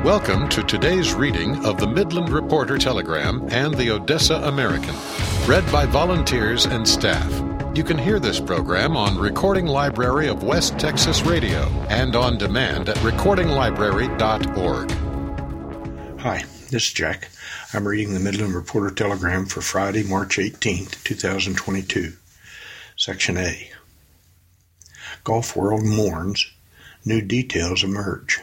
Welcome to today's reading of the Midland Reporter Telegram and the Odessa American, read by volunteers and staff. You can hear this program on Recording Library of West Texas Radio and on demand at recordinglibrary.org. Hi, this is Jack. I'm reading the Midland Reporter Telegram for Friday, March 18th, 2022. Section A. Golf World mourns. New details emerge.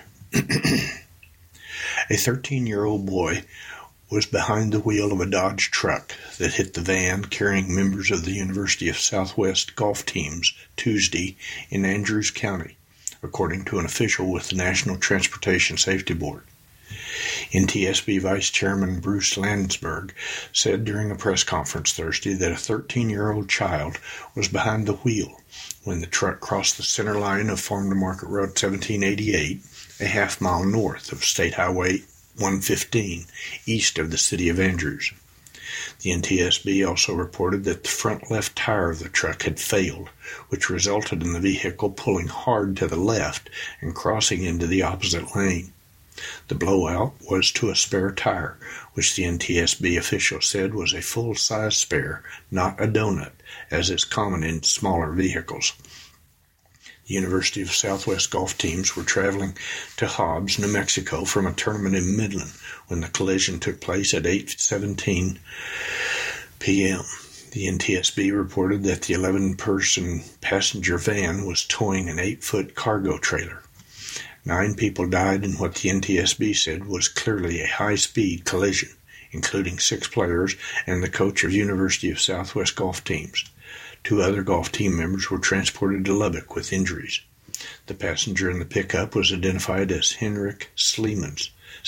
A 13-year-old boy was behind the wheel of a Dodge truck that hit the van carrying members of the University of Southwest golf teams Tuesday in Andrews County, according to an official with the National Transportation Safety Board. NTSB Vice Chairman Bruce Landsberg said during a press conference Thursday that a 13-year-old child was behind the wheel when the truck crossed the center line of Farm to Market Road 1788, a half-mile north of State Highway 115, east of the city of Andrews. The NTSB also reported that the front left tire of the truck had failed, which resulted in the vehicle pulling hard to the left and crossing into the opposite lane. The blowout was to a spare tire, which the NTSB official said was a full-size spare, not a donut, as is common in smaller vehicles. The University of Southwest golf teams were traveling to Hobbs, New Mexico from a tournament in Midland when the collision took place at 8:17 p.m. The NTSB reported that the 11-person passenger van was towing an 8-foot cargo trailer. 9 people died in what the NTSB said was clearly a high-speed collision, including 6 players and the coach of University of Southwest golf teams. 2 other golf team members were transported to Lubbock with injuries. The passenger in the pickup was identified as Henrik Siemens,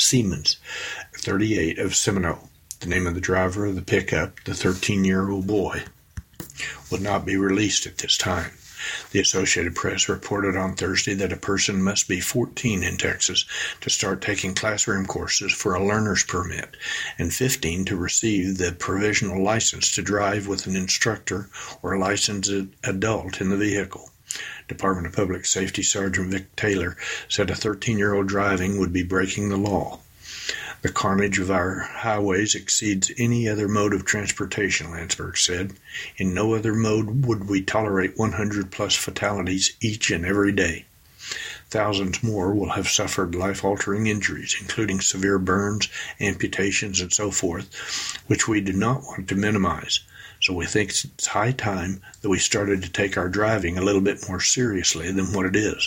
38, of Seminole. The name of the driver of the pickup, the 13-year-old boy, would not be released at this time. The Associated Press reported on Thursday that a person must be 14 in Texas to start taking classroom courses for a learner's permit and 15 to receive the provisional license to drive with an instructor or licensed adult in the vehicle. Department of Public Safety Sergeant Vic Taylor said a 13-year-old driving would be breaking the law. The carnage of our highways exceeds any other mode of transportation, Landsberg said. In no other mode would we tolerate 100-plus fatalities each and every day. Thousands more will have suffered life-altering injuries, including severe burns, amputations, and so forth, which we do not want to minimize. So we think it's high time that we started to take our driving a little bit more seriously than what it is.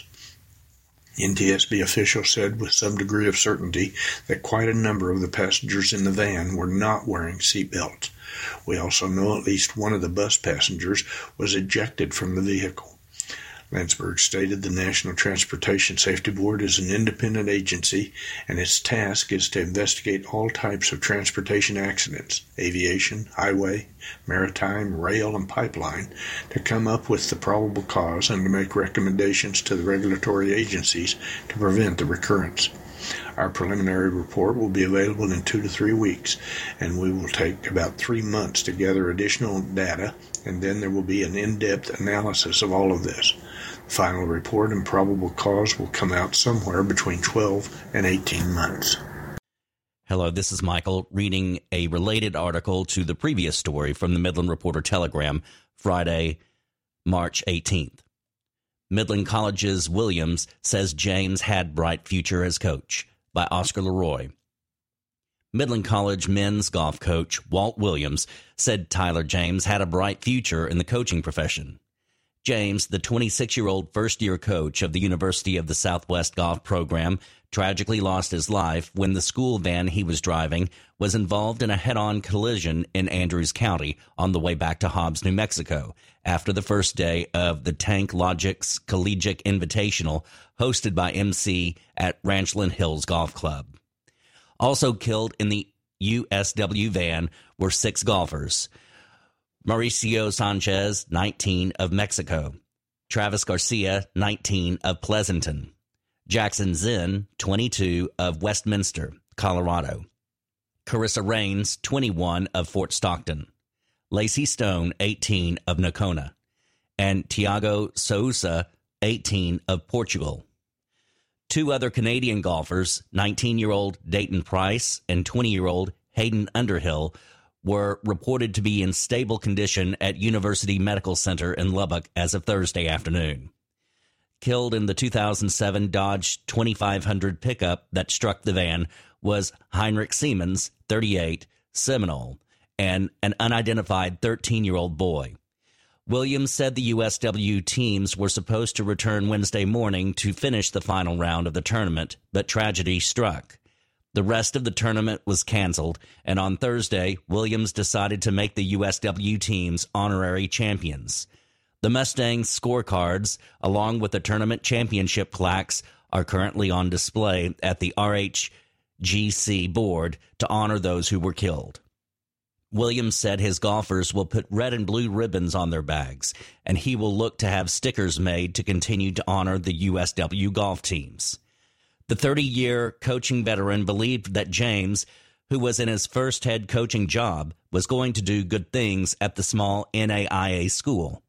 NTSB officials said with some degree of certainty that quite a number of the passengers in the van were not wearing seat belts. We also know at least one of the bus passengers was ejected from the vehicle. Landsberg stated the National Transportation Safety Board is an independent agency, and its task is to investigate all types of transportation accidents, aviation, highway, maritime, rail, and pipeline, to come up with the probable cause and to make recommendations to the regulatory agencies to prevent the recurrence. Our preliminary report will be available in 2 to 3 weeks, and we will take about 3 months to gather additional data, and then there will be an in-depth analysis of all of this. The final report and probable cause will come out somewhere between 12 and 18 months. Hello, this is Michael reading a related article to the previous story from the Midland Reporter Telegram, Friday, March 18th. Midland College's Williams says James had bright future as coach, by Oscar Leroy. Midland College men's golf coach Walt Williams said Tyler James had a bright future in the coaching profession. James, the 26-year-old first-year coach of the University of the Southwest golf program, tragically lost his life when the school van he was driving was involved in a head-on collision in Andrews County on the way back to Hobbs, New Mexico, after the first day of the Tank Logics Collegiate Invitational hosted by MC at Ranchland Hills Golf Club. Also killed in the USW van were 6 golfers. Mauricio Sanchez, 19, of Mexico. Travis Garcia, 19, of Pleasanton. Jackson Zinn, 22, of Westminster, Colorado. Carissa Rains, 21, of Fort Stockton. Lacey Stone, 18, of Nocona. And Tiago Sousa, 18, of Portugal. Two other Canadian golfers, 19-year-old Dayton Price and 20-year-old Hayden Underhill, were reported to be in stable condition at University Medical Center in Lubbock as of Thursday afternoon. Killed in the 2007 Dodge 2500 pickup that struck the van was Heinrich Siemens, 38, Seminole, and an unidentified 13-year-old boy. Williams said the USW teams were supposed to return Wednesday morning to finish the final round of the tournament, but tragedy struck. The rest of the tournament was canceled, and on Thursday, Williams decided to make the USW teams honorary champions. The Mustangs scorecards, along with the tournament championship plaques, are currently on display at the RHGC board to honor those who were killed. Williams said his golfers will put red and blue ribbons on their bags, and he will look to have stickers made to continue to honor the USW golf teams. The 30-year coaching veteran believed that James, who was in his first head coaching job, was going to do good things at the small NAIA school.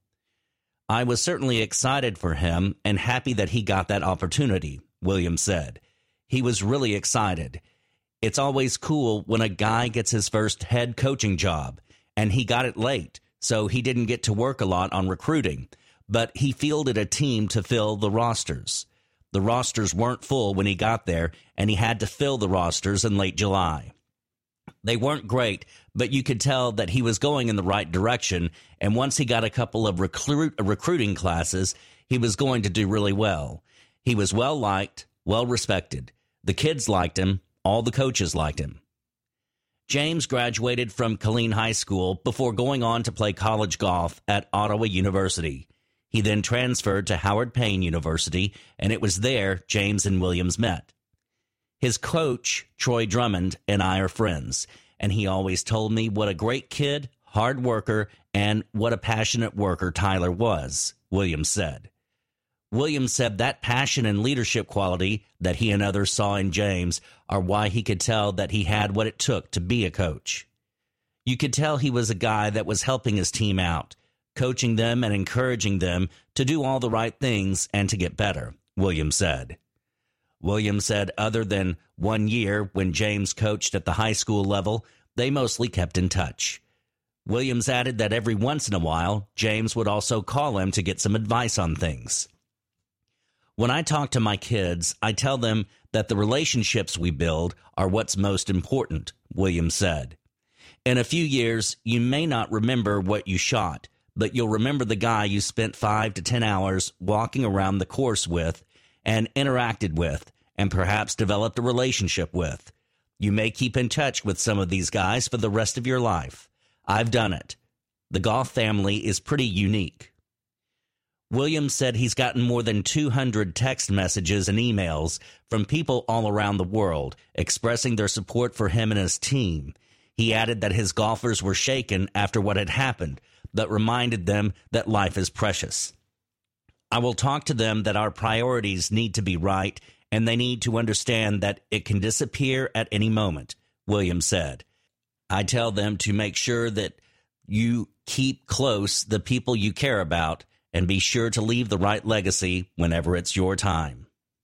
I was certainly excited for him and happy that he got that opportunity, Williams said. He was really excited. It's always cool when a guy gets his first head coaching job, and he got it late, so he didn't get to work a lot on recruiting, but he fielded a team to fill the rosters. The rosters weren't full when he got there, and he had to fill the rosters in late July. They weren't great, but you could tell that he was going in the right direction, and once he got a couple of recruiting classes, he was going to do really well. He was well-liked, well-respected. The kids liked him. All the coaches liked him. James graduated from Killeen High School before going on to play college golf at Ottawa University. He then transferred to Howard Payne University, and it was there James and Williams met. His coach, Troy Drummond, and I are friends, and he always told me what a great kid, hard worker, and what a passionate worker Tyler was, Williams said. Williams said that passion and leadership quality that he and others saw in James are why he could tell that he had what it took to be a coach. You could tell he was a guy that was helping his team out, coaching them and encouraging them to do all the right things and to get better, Williams said. Williams said other than 1 year when James coached at the high school level, they mostly kept in touch. Williams added that every once in a while, James would also call him to get some advice on things. When I talk to my kids, I tell them that the relationships we build are what's most important, Williams said. In a few years, you may not remember what you shot, but you'll remember the guy you spent 5 to 10 hours walking around the course with and interacted with and perhaps developed a relationship with. You may keep in touch with some of these guys for the rest of your life. I've done it. The golf family is pretty unique. Williams said he's gotten more than 200 text messages and emails from people all around the world expressing their support for him and his team. He added that his golfers were shaken after what had happened, but reminded them that life is precious. I will talk to them that our priorities need to be right, and they need to understand that it can disappear at any moment, Williams said. I tell them to make sure that you keep close the people you care about and be sure to leave the right legacy whenever it's your time.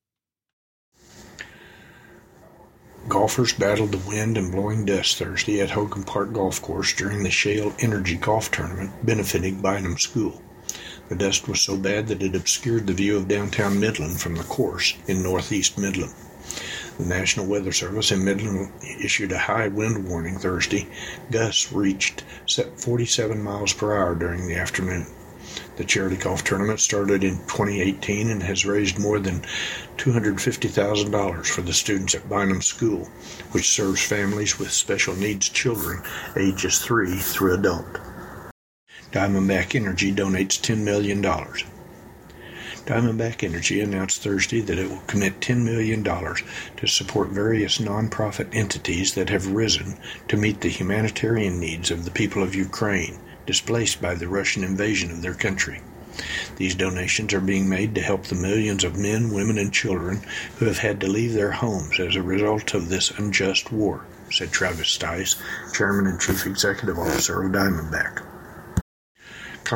Golfers battled the wind and blowing dust Thursday at Hogan Park Golf Course during the Shale Energy Golf Tournament benefiting Bynum School. The dust was so bad that it obscured the view of downtown Midland from the course in northeast Midland. The National Weather Service in Midland issued a high wind warning Thursday. Gusts reached 47 miles per hour during the afternoon. The charity golf tournament started in 2018 and has raised more than $250,000 for the students at Bynum School, which serves families with special needs children ages 3 through adult. Diamondback Energy donates $10 million. Diamondback Energy announced Thursday that it will commit $10 million to support various nonprofit entities that have risen to meet the humanitarian needs of the people of Ukraine, displaced by the Russian invasion of their country. These donations are being made to help the millions of men, women, and children who have had to leave their homes as a result of this unjust war, said Travis Stice, Chairman and Chief Executive Officer of Diamondback.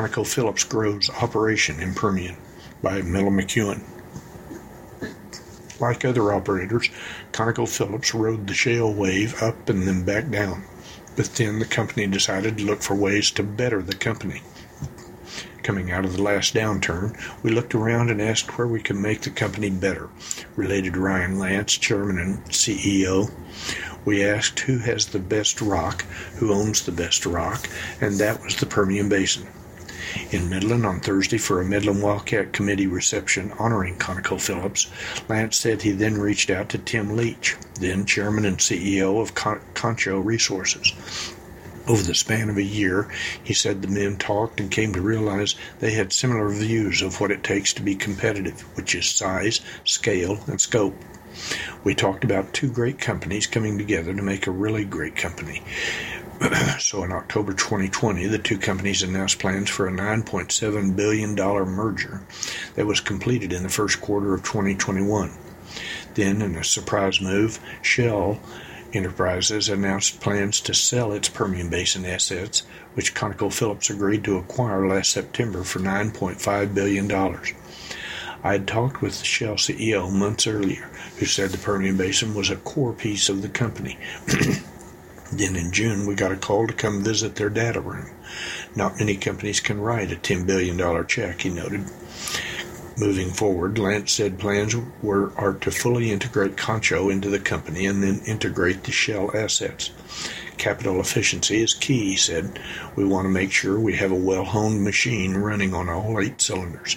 ConocoPhillips grows operation in Permian by Miller McEwen. Like other operators, ConocoPhillips rode the shale wave up and then back down. But then the company decided to look for ways to better the company. Coming out of the last downturn, we looked around and asked where we could make the company better, related Ryan Lance, chairman and CEO. We asked who has the best rock, who owns the best rock, and that was the Permian Basin. In Midland on Thursday for a Midland Wildcat Committee reception honoring ConocoPhillips, Lance said he then reached out to Tim Leach, then chairman and CEO of Concho Resources. Over the span of a year, he said the men talked and came to realize they had similar views of what it takes to be competitive, which is size, scale, and scope. We talked about two great companies coming together to make a really great company. So in October 2020, the two companies announced plans for a $9.7 billion merger that was completed in the first quarter of 2021. Then, in a surprise move, Shell Enterprises announced plans to sell its Permian Basin assets, which ConocoPhillips agreed to acquire last September for $9.5 billion. I had talked with the Shell CEO months earlier, who said the Permian Basin was a core piece of the company. Then in June, we got a call to come visit their data room. Not many companies can write a $10 billion check, he noted. Moving forward, Lance said plans are to fully integrate Concho into the company and then integrate the Shell assets. Capital efficiency is key, he said. We want to make sure we have a well-honed machine running on all 8 cylinders.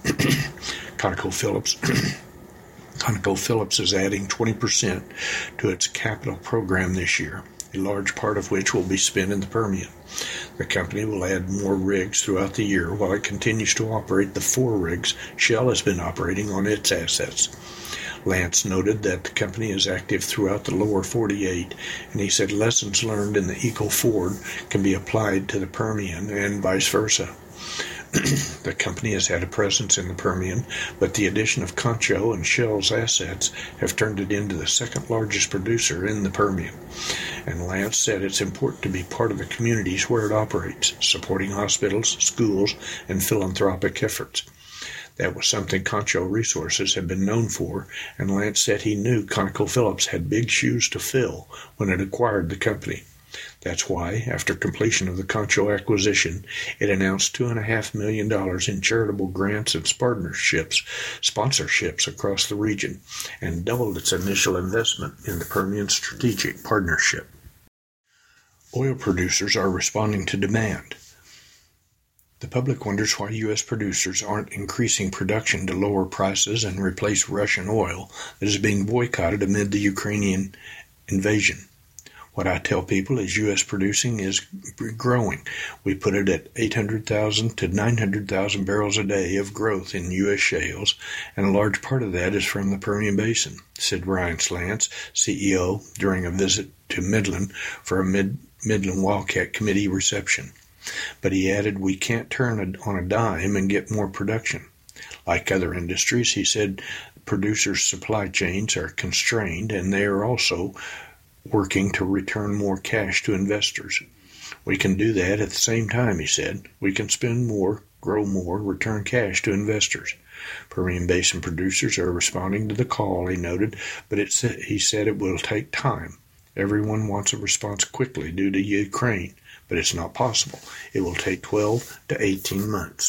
ConocoPhillips is adding 20% to its capital program this year, a large part of which will be spent in the Permian. The company will add more rigs throughout the year while it continues to operate the 4 rigs Shell has been operating on its assets. Lance noted that the company is active throughout the lower 48, and he said lessons learned in the Eagle Ford can be applied to the Permian and vice versa. The company has had a presence in the Permian, but the addition of Concho and Shell's assets have turned it into the second largest producer in the Permian. And Lance said it's important to be part of the communities where it operates, supporting hospitals, schools, and philanthropic efforts. That was something Concho Resources had been known for, and Lance said he knew ConocoPhillips had big shoes to fill when it acquired the company. That's why, after completion of the Concho acquisition, it announced $2.5 million in charitable grants and sponsorships across the region, and doubled its initial investment in the Permian Strategic Partnership. Oil producers are responding to demand. The public wonders why U.S. producers aren't increasing production to lower prices and replace Russian oil that is being boycotted amid the Ukrainian invasion. What I tell people is U.S. producing is growing. We put it at 800,000 to 900,000 barrels a day of growth in U.S. shales, and a large part of that is from the Permian Basin, said Ryan Lance, CEO, during a visit to Midland for a Midland Wildcat Committee reception. But he added, we can't turn on a dime and get more production. Like other industries, he said, producers' supply chains are constrained, and they are also working to return more cash to investors. We can do that at the same time, he said. We can spend more, grow more, return cash to investors. Permian Basin producers are responding to the call, he noted, but he said it will take time. Everyone wants a response quickly due to Ukraine, but it's not possible. It will take 12 to 18 months.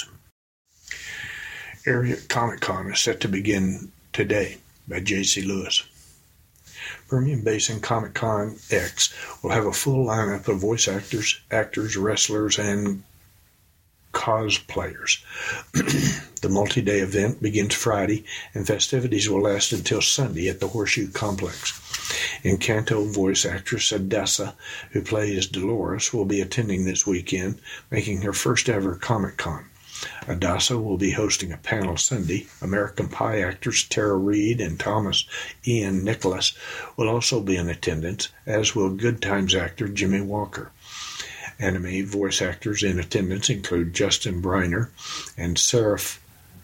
Area Comic-Con is set to begin today by J.C. Lewis. Permian Basin Comic-Con X will have a full lineup of voice actors, wrestlers, and cosplayers. The multi-day event begins Friday, and festivities will last until Sunday at the Horseshoe Complex. Encanto voice actress Adessa, who plays Dolores, will be attending this weekend, making her first ever Comic-Con. Adassa will be hosting a panel Sunday. American Pie actors Tara Reid and Thomas Ian Nicholas will also be in attendance, as will Good Times actor Jimmy Walker. Anime voice actors in attendance include Justin Briner and Seraph,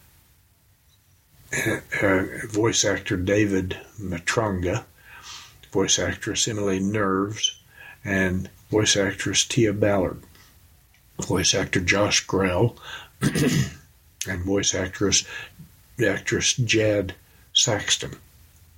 voice actor David Matranga, voice actress Emily Nerves, and voice actress Tia Ballard, voice actor Josh Grell, and voice actress Jad Saxton.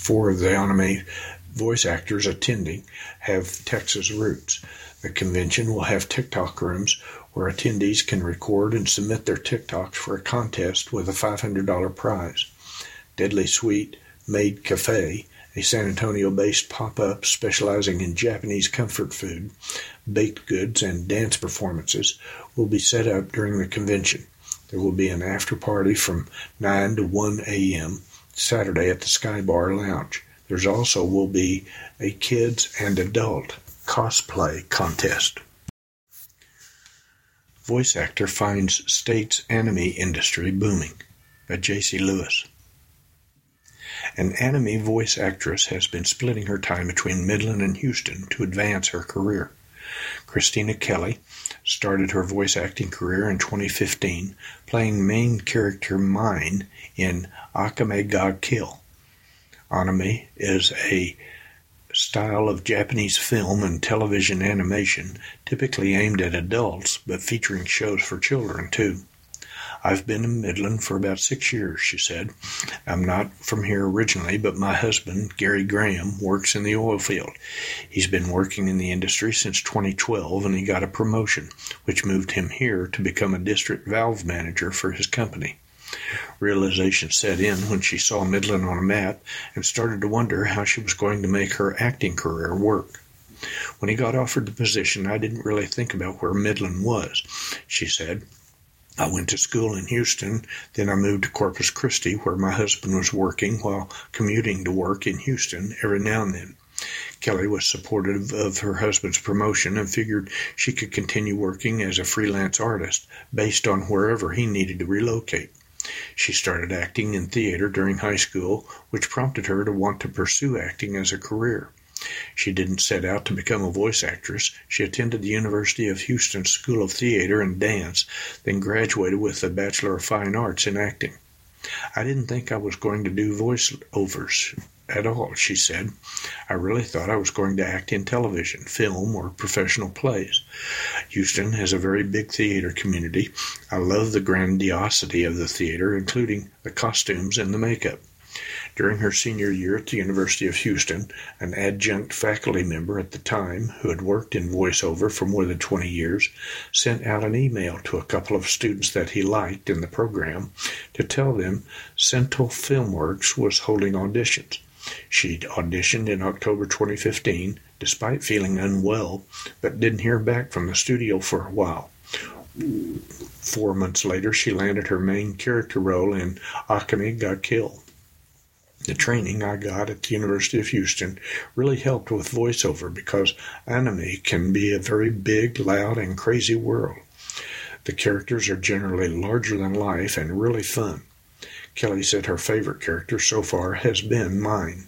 4 of the anime voice actors attending have Texas roots. The convention will have TikTok rooms where attendees can record and submit their TikToks for a contest with a $500 prize. Deadly Sweet Maid Cafe, a San Antonio-based pop-up specializing in Japanese comfort food, baked goods, and dance performances, will be set up during the convention. There will be an after-party from 9 to 1 a.m. Saturday at the Sky Bar Lounge. There's also will be a kids and adult cosplay contest. Voice actor finds state's anime industry booming, by J.C. Lewis. An anime voice actress has been splitting her time between Midland and Houston to advance her career. Christina Kelly started her voice acting career in 2015, playing main character Mine in Akame ga Kill. Anime is a style of Japanese film and television animation typically aimed at adults, but featuring shows for children too. I've been in Midland for about 6 years, she said. I'm not from here originally, but my husband, Gary Graham, works in the oil field. He's been working in the industry since 2012, and he got a promotion, which moved him here to become a district valve manager for his company. Realization set in when she saw Midland on a map and started to wonder how she was going to make her acting career work. When he got offered the position, I didn't really think about where Midland was, she said. I went to school in Houston, then I moved to Corpus Christi, where my husband was working while commuting to work in Houston every now and then. Kelly was supportive of her husband's promotion and figured she could continue working as a freelance artist based on wherever he needed to relocate. She started acting in theater during high school, which prompted her to want to pursue acting as a career. She didn't set out to become a voice actress. She attended the University of Houston School of Theater and Dance, then graduated with a Bachelor of Fine Arts in acting. I didn't think I was going to do voiceovers at all, she said. I really thought I was going to act in television, film, or professional plays. Houston has a very big theater community. I love the grandiosity of the theater, including the costumes and the makeup. During her senior year at the University of Houston, an adjunct faculty member at the time, who had worked in voiceover for more than 20 years, sent out an email to a couple of students that he liked in the program to tell them Central Filmworks was holding auditions. She'd auditioned in October 2015, despite feeling unwell, but didn't hear back from the studio for a while. 4 months later, she landed her main character role in Akame ga Kill. The training I got at the University of Houston really helped with voiceover because anime can be a very big, loud, and crazy world. The characters are generally larger than life and really fun. Kelly said her favorite character so far has been Mine.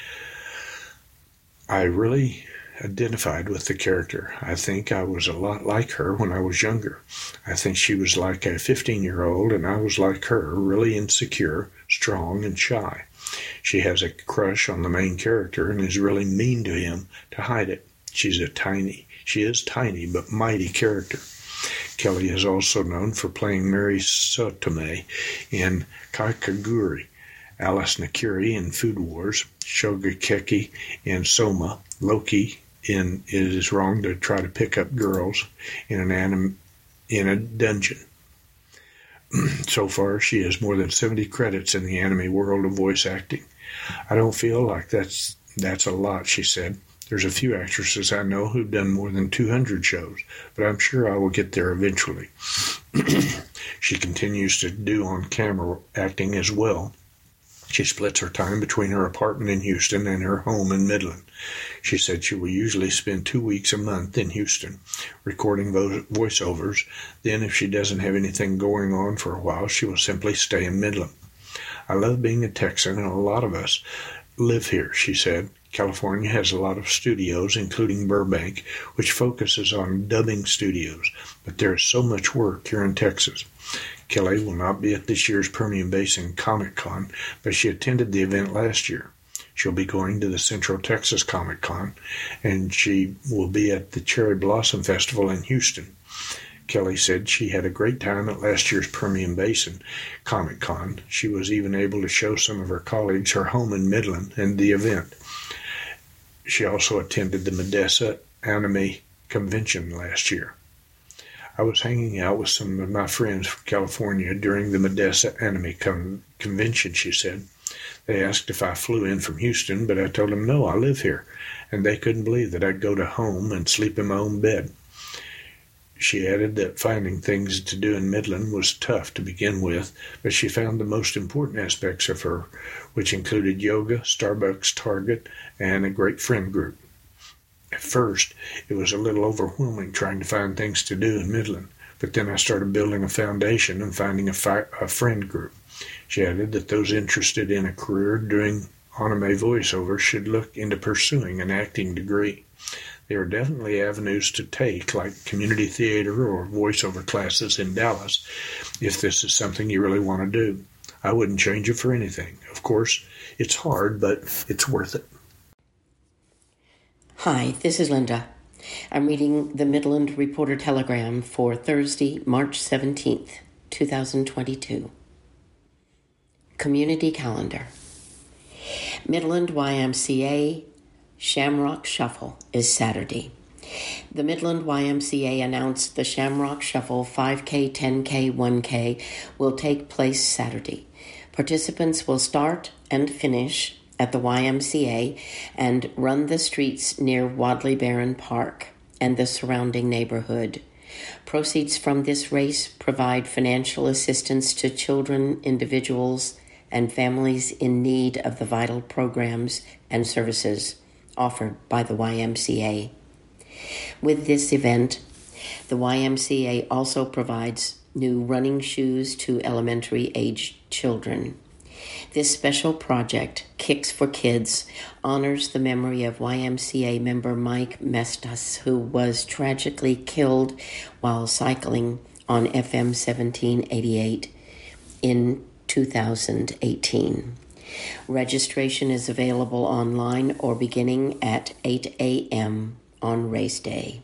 I really identified with the character. I think I was a lot like her when I was younger. I think she was like a 15-year-old, and I was like her, really insecure, strong, and shy. She has a crush on the main character and is really mean to him to hide it. She is tiny but mighty character. Kelly is also known for playing Mary Sotome in Kakaguri, Alice Nakiri in Food Wars, Shogekeki in Soma, Loki in It Is Wrong to Try to Pick Up Girls in a Dungeon. So far, she has more than 70 credits in the anime world of voice acting. I don't feel like that's a lot, she said. There's a few actresses I know who've done more than 200 shows, but I'm sure I will get there eventually. She continues to do on-camera acting as well. She splits her time between her apartment in Houston and her home in Midland. She said she will usually spend 2 weeks a month in Houston recording voiceovers. Then, if she doesn't have anything going on for a while, she will simply stay in Midland. I love being a Texan, and a lot of us live here, she said. California has a lot of studios, including Burbank, which focuses on dubbing studios, but there is so much work here in Texas. Kelly will not be at this year's Permian Basin Comic Con, but she attended the event last year. She'll be going to the Central Texas Comic Con, and she will be at the Cherry Blossom Festival in Houston. Kelly said she had a great time at last year's Permian Basin Comic Con. She was even able to show some of her colleagues her home in Midland and the event. She also attended the Odessa Anime Convention last year. I was hanging out with some of my friends from California during the Odessa Anime Convention, she said. They asked if I flew in from Houston, but I told them no, I live here, and they couldn't believe that I'd go to home and sleep in my own bed. She added that finding things to do in Midland was tough to begin with, but she found the most important aspects of her, which included yoga, Starbucks, Target, and a great friend group. At first, it was a little overwhelming trying to find things to do in Midland, but then I started building a foundation and finding a friend group. She added that those interested in a career doing anime voiceover should look into pursuing an acting degree. There are definitely avenues to take, like community theater or voiceover classes in Dallas, if this is something you really want to do. I wouldn't change it for anything. Of course, it's hard, but it's worth it. Hi, this is Linda. I'm reading the Midland Reporter Telegram for Thursday, March 17th, 2022. Community Calendar. Midland YMCA Shamrock Shuffle is Saturday. The Midland YMCA announced the Shamrock Shuffle 5K, 10K, 1K will take place Saturday. Participants will start and finish at the YMCA and run the streets near Wadley Barron Park and the surrounding neighborhood. Proceeds from this race provide financial assistance to children, individuals, and families in need of the vital programs and services offered by the YMCA. With this event, the YMCA also provides new running shoes to elementary-age children. This special project, Kicks for Kids, honors the memory of YMCA member Mike Mestas, who was tragically killed while cycling on FM 1788 in 2018. Registration is available online or beginning at 8 a.m. on race day.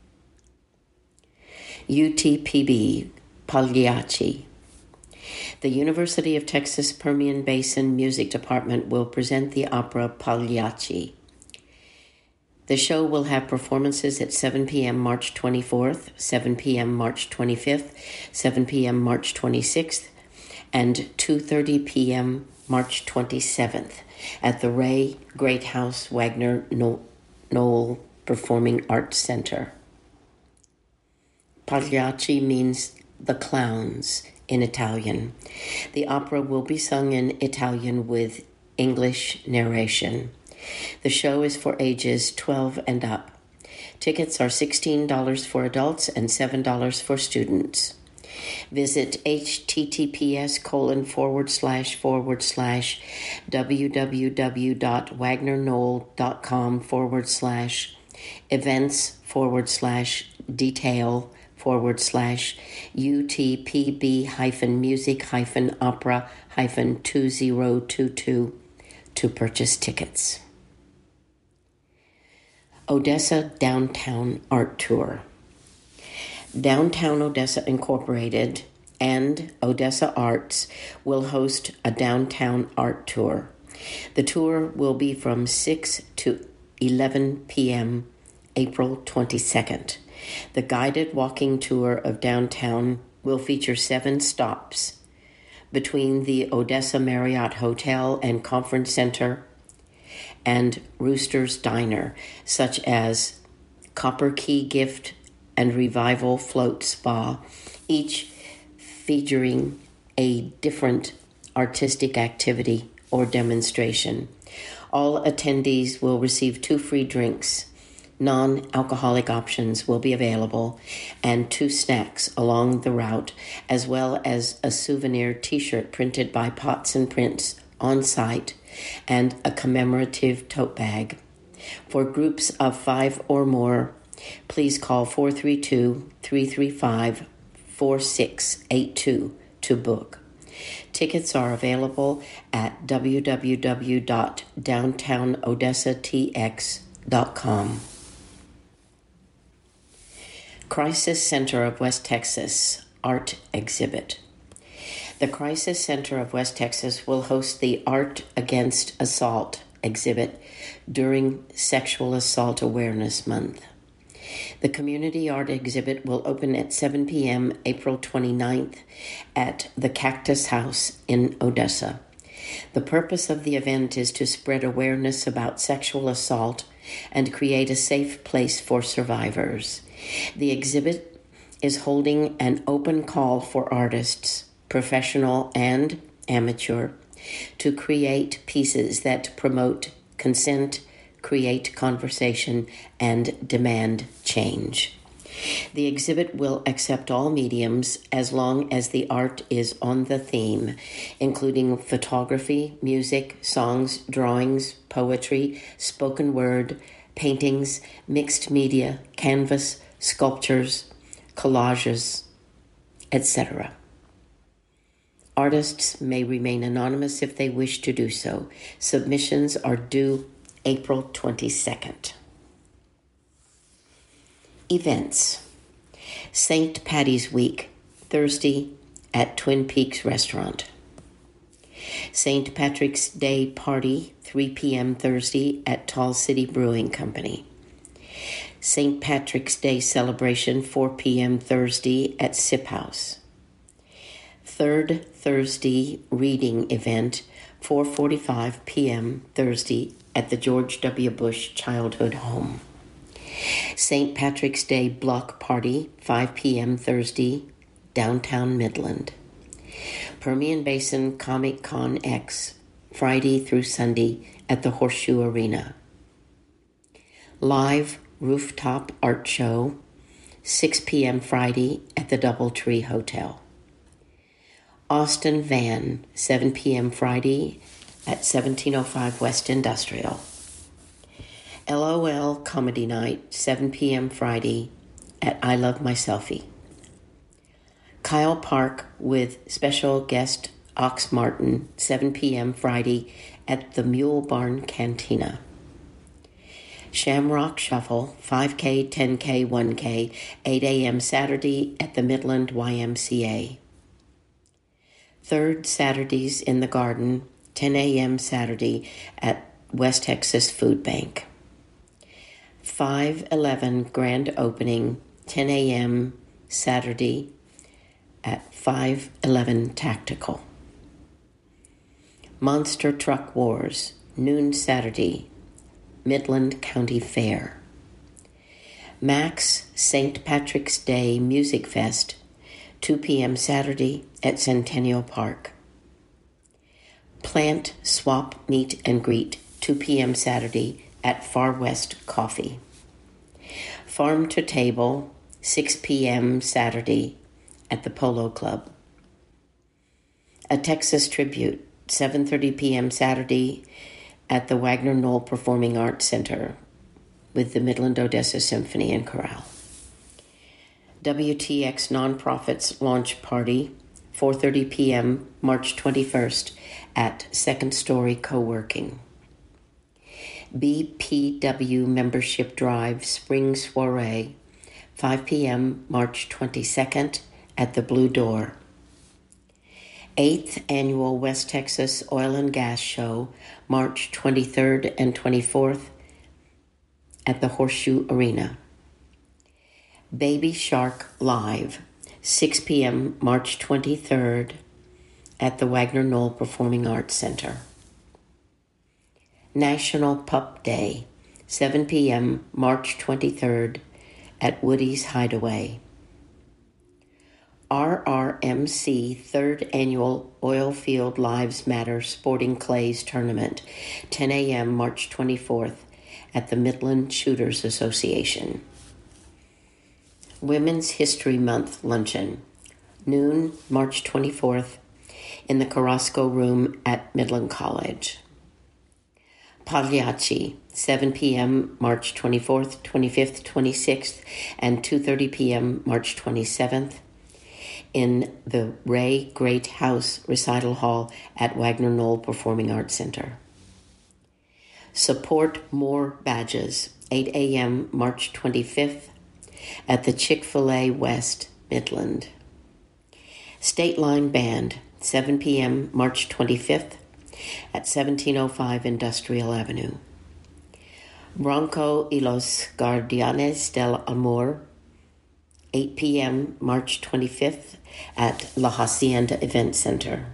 UTPB Pagliacci. The University of Texas Permian Basin Music Department will present the opera Pagliacci. The show will have performances at 7 p.m. March 24th, 7 p.m. March 25th, 7 p.m. March 26th, and 2:30 p.m. March 27th at the Ray Greathouse Wagner Knoll Performing Arts Center. Pagliacci means the clowns in Italian. The opera will be sung in Italian with English narration. The show is for ages 12 and up. Tickets are $16 for adults and $7 for students. Visit https://www.wagnerknoll.com/events/music-opera-2022 to purchase tickets. Odessa Downtown Art Tour. Downtown Odessa Incorporated and Odessa Arts will host a downtown art tour. The tour will be from 6 to 11 p.m. April 22nd. The guided walking tour of downtown will feature 7 stops between the Odessa Marriott Hotel and Conference Center and Rooster's Diner, such as Copper Key Gift and Revival Float Spa, each featuring a different artistic activity or demonstration. All attendees will receive 2 free drinks. Non-alcoholic options will be available, and 2 snacks along the route, as well as a souvenir t-shirt printed by Pots and Prints on site and a commemorative tote bag. For groups of 5 or more, please call 432-335-4682 to book. Tickets are available at www.downtownodessatx.com. Crisis Center of West Texas Art Exhibit. The Crisis Center of West Texas will host the Art Against Assault exhibit during Sexual Assault Awareness Month. The community art exhibit will open at 7 p.m. April 29th at the Cactus House in Odessa. The purpose of the event is to spread awareness about sexual assault and create a safe place for survivors. The exhibit is holding an open call for artists, professional and amateur, to create pieces that promote consent, create conversation, and demand change. The exhibit will accept all mediums as long as the art is on the theme, including photography, music, songs, drawings, poetry, spoken word, paintings, mixed media, canvas, sculptures, collages, etc. Artists may remain anonymous if they wish to do so. Submissions are due April 22nd. Events. St. Patty's Week, Thursday at Twin Peaks Restaurant. St. Patrick's Day Party, 3 p.m. Thursday at Tall City Brewing Company. St. Patrick's Day Celebration, 4 p.m. Thursday at Sip House. Third Thursday Reading Event, 4:45 p.m. Thursday at the George W. Bush Childhood Home. St. Patrick's Day Block Party, 5 p.m. Thursday, downtown Midland. Permian Basin Comic Con X, Friday through Sunday at the Horseshoe Arena. Live Rooftop Art Show, 6 p.m. Friday at the Doubletree Hotel. Austin Van, 7 p.m. Friday at 1705 West Industrial. LOL Comedy Night, 7 p.m. Friday at I Love My Selfie. Kyle Park with special guest Ox Martin, 7 p.m. Friday at the Mule Barn Cantina. Shamrock Shuffle, 5K, 10K, 1K, 8 a.m. Saturday at the Midland YMCA. Third Saturdays in the Garden, 10 a.m. Saturday at West Texas Food Bank. 511 Grand Opening, 10 a.m. Saturday at 511 Tactical. Monster Truck Wars, noon Saturday, Midland County Fair. Max St. Patrick's Day Music Fest, 2 p.m. Saturday at Centennial Park. Plant Swap Meet and Greet, 2 p.m. Saturday at Far West Coffee. Farm to Table, 6 p.m. Saturday at the Polo Club. A Texas Tribute, 7:30 p.m. Saturday at the Wagner Knoll Performing Arts Center with the Midland Odessa Symphony and Chorale. WTX Nonprofits Launch Party, 4:30 p.m. March 21st at Second Story Co-working. BPW Membership Drive Spring Soiree, 5 p.m. March 22nd at the Blue Door. 8th Annual West Texas Oil and Gas Show, March 23rd and 24th at the Horseshoe Arena. Baby Shark Live, 6 p.m. March 23rd at the Wagner Knoll Performing Arts Center. National Pup Day, 7 p.m. March 23rd at Woody's Hideaway. RRMC 3rd Annual Oilfield Lives Matter Sporting Clays Tournament, 10 a.m. March 24th at the Midland Shooters Association. Women's History Month Luncheon, noon March 24th in the Carrasco Room at Midland College. Pagliacci, 7 p.m. March 24th, 25th, 26th, and 2:30 p.m. March 27th in the Ray Great House Recital Hall at Wagner Knoll Performing Arts Center. Support More Badges, 8 a.m. March 25th at the Chick-fil-A West, Midland. State Line Band, 7 p.m. March 25th at 1705 Industrial Avenue. Bronco y los Guardianes del Amor, 8 p.m. March 25th at La Hacienda Event Center.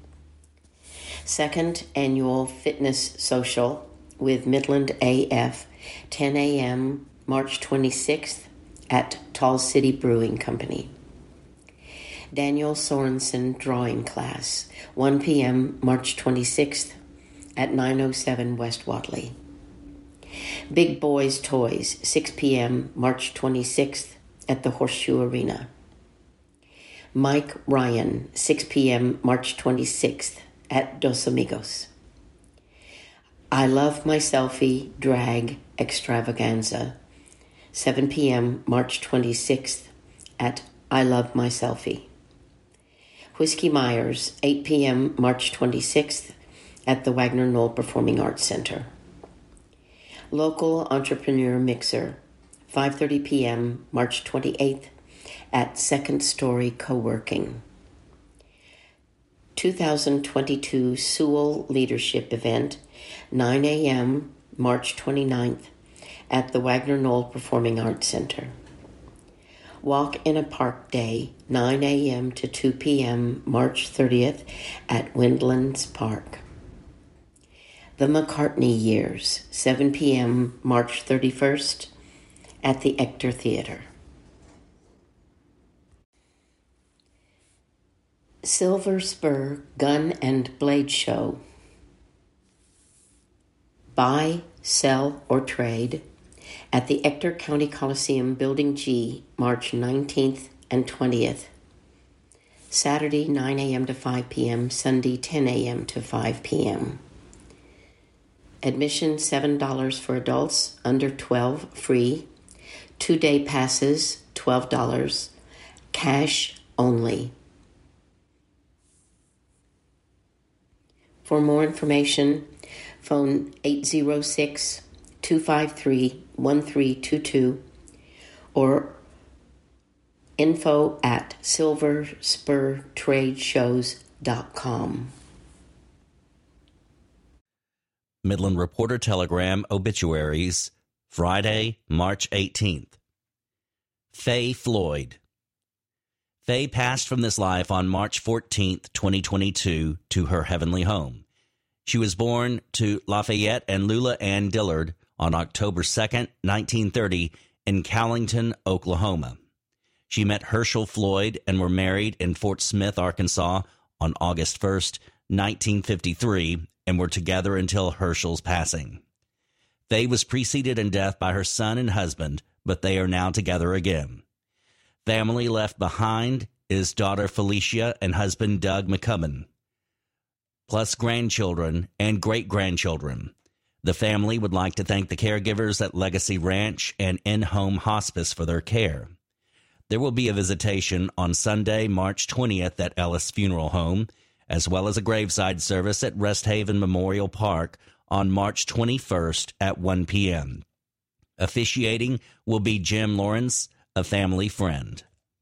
Second Annual Fitness Social with Midland AF, 10 a.m. March 26th at Tall City Brewing Company. Daniel Sorensen Drawing Class, 1 p.m. March 26th at 907 West Watley. Big Boys Toys, 6 p.m. March 26th at the Horseshoe Arena. Mike Ryan, 6 p.m. March 26th at Dos Amigos. I Love My Selfie Drag Extravaganza, 7 p.m. March 26th at I Love My Selfie. Whiskey Myers, 8 p.m. March 26th at the Wagner Knoll Performing Arts Center. Local Entrepreneur Mixer, 5:30 p.m. March 28th at Second Story Co-working. 2022 Sewell Leadership Event, 9 a.m. March 29th at the Wagner Knoll Performing Arts Center. Walk in a Park Day, 9 a.m. to 2 p.m. March 30th at Windlands Park. The McCartney Years, 7 p.m. March 31st at the Ector Theater. Silver Spur Gun and Blade Show. Buy, sell, or trade at the Ector County Coliseum, Building G, March 19th and 20th. Saturday, 9 a.m. to 5 p.m., Sunday, 10 a.m. to 5 p.m. Admission $7 for adults, under 12 free. 2-day passes $12, cash only. For more information, phone 806-253-1322 or info@silverspurtradeshows.com. Midland Reporter Telegram obituaries, Friday, March 18th. Faye Floyd. Faye passed from this life on March 14th, 2022, to her heavenly home. She was born to Lafayette and Lula Ann Dillard on October 2nd, 1930, in Callington, Oklahoma. She met Herschel Floyd and were married in Fort Smith, Arkansas, on August 1st, 1953, and were together until Herschel's passing. Faye was preceded in death by her son and husband, but they are now together again. Family left behind is daughter Felicia and husband Doug McCubbin, plus grandchildren and great-grandchildren. The family would like to thank the caregivers at Legacy Ranch and In-Home Hospice for their care. There will be a visitation on Sunday, March 20th at Ellis Funeral Home, as well as a graveside service at Rest Haven Memorial Park on March 21st at 1 p.m. Officiating will be Jim Lawrence, a family friend.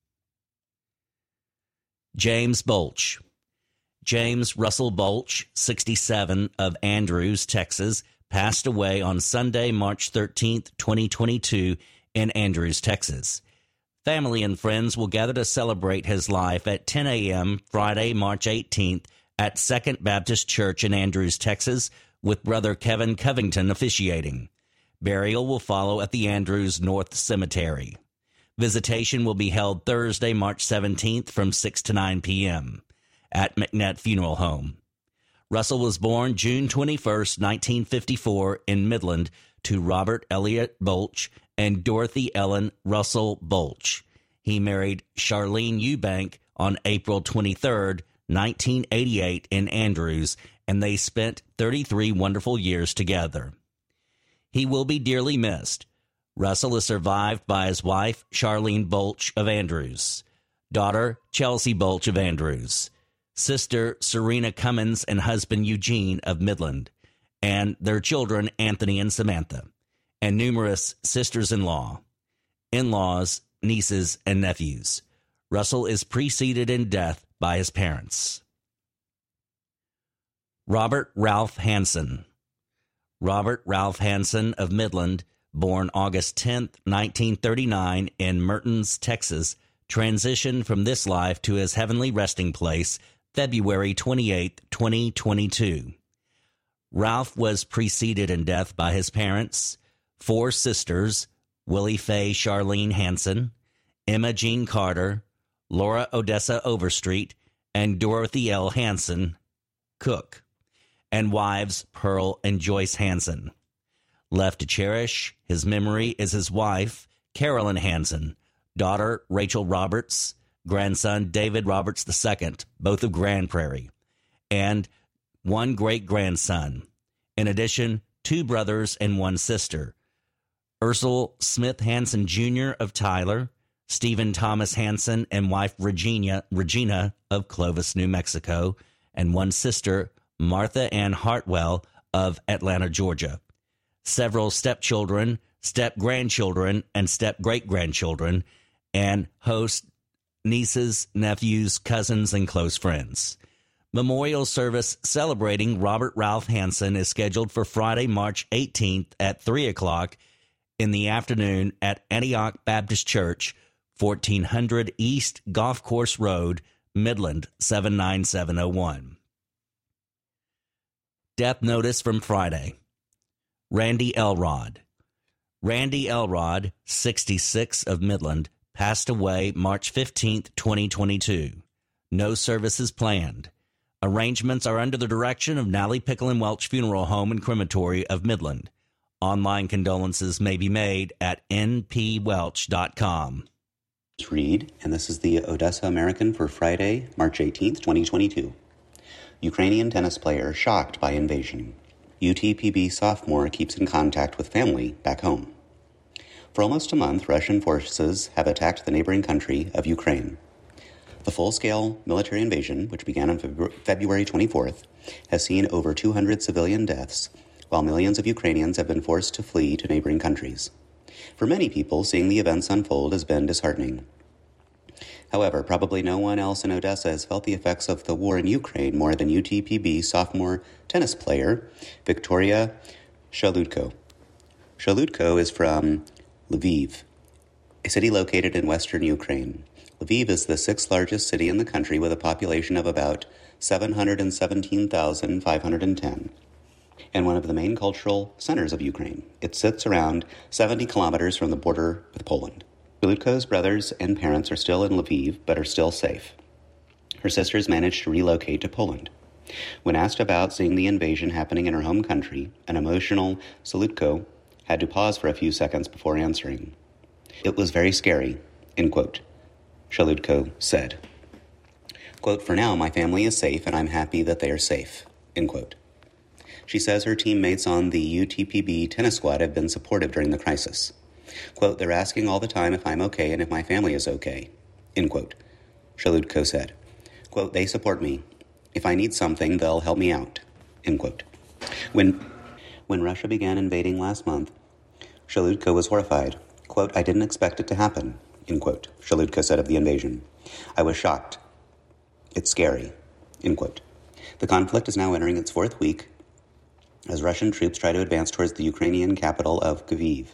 James Bolch. James Russell Bolch, 67, of Andrews, Texas, passed away on Sunday, March 13th, 2022, in Andrews, Texas. Family and friends will gather to celebrate his life at 10 a.m. Friday, March 18th at Second Baptist Church in Andrews, Texas, with Brother Kevin Covington officiating. Burial will follow at the Andrews North Cemetery. Visitation will be held Thursday, March 17th from 6 to 9 p.m. at McNett Funeral Home. Russell was born June 21st, 1954, in Midland to Robert Elliott Bolch and Dorothy Ellen Russell Bolch. He married Charlene Eubank on April 23rd, 1988, in Andrews, and they spent 33 wonderful years together. He will be dearly missed. Russell is survived by his wife, Charlene Bolch of Andrews, daughter, Chelsea Bolch of Andrews, sister, Serena Cummins, and husband, Eugene of Midland, and their children, Anthony and Samantha, and numerous sisters-in-law. in-laws, nieces, and nephews. Russell is preceded in death by his parents. Robert Ralph Hansen. Robert Ralph Hansen of Midland, born August 10, 1939 in Mertens, Texas, transitioned from this life to his heavenly resting place February 28, 2022. Ralph was preceded in death by his parents, 4 sisters, Willie Faye Charlene Hansen, Emma Jean Carter, Laura Odessa Overstreet, and Dorothy L. Hansen, Cook, and wives Pearl and Joyce Hansen. Left to cherish his memory is his wife, Carolyn Hansen, daughter Rachel Roberts, grandson David Roberts II, both of Grand Prairie, and 1 great-grandson. In addition, 2 brothers and 1 sister, Ursel Smith Hansen Jr. of Tyler, Stephen Thomas Hansen and wife Regina of Clovis, New Mexico, and 1 sister, Martha Ann Hartwell of Atlanta, Georgia. Several stepchildren, step-grandchildren, and step-great-grandchildren, and host nieces, nephews, cousins, and close friends. Memorial service celebrating Robert Ralph Hansen is scheduled for Friday, March 18th at 3 o'clock in the afternoon at Antioch Baptist Church, 1400 East Golf Course Road, Midland, 79701. Death notice from Friday. Randy Elrod. Randy Elrod, 66, of Midland, passed away March 15, 2022. No services planned. Arrangements are under the direction of Nally Pickle and Welch Funeral Home and Crematory of Midland. Online condolences may be made at npwelch.com. Reed, and this is the Odessa American for Friday, March 18th, 2022. Ukrainian tennis player shocked by invasion. UTPB sophomore keeps in contact with family back home. For almost a month, Russian forces have attacked the neighboring country of Ukraine. The full-scale military invasion, which began on February 24th, has seen over 200 civilian deaths, while millions of Ukrainians have been forced to flee to neighboring countries. For many people, seeing the events unfold has been disheartening. However, probably no one else in Odessa has felt the effects of the war in Ukraine more than UTPB sophomore tennis player Victoria Shalutko. Shalutko is from Lviv, a city located in western Ukraine. Lviv is the 6th largest city in the country with a population of about 717,510 and one of the main cultural centers of Ukraine. It sits around 70 kilometers from the border with Poland. Shalutko's brothers and parents are still in Lviv, but are still safe. Her sisters managed to relocate to Poland. When asked about seeing the invasion happening in her home country, an emotional Shalutko had to pause for a few seconds before answering. "It was very scary," end quote, Shalutko said. Quote, "For now, my family is safe, and I'm happy that they are safe," end quote. She says her teammates on the UTPB tennis squad have been supportive during the crisis. Quote, "They're asking all the time if I'm okay and if my family is okay," end quote, Shalutko said. Quote, "They support me. If I need something, they'll help me out," end quote. When Russia began invading last month, Shalutko was horrified. Quote, "I didn't expect it to happen," end quote, Shalutko said of the invasion. "I was shocked. It's scary," end quote. The conflict is now entering its 4th week as Russian troops try to advance towards the Ukrainian capital of Kiev.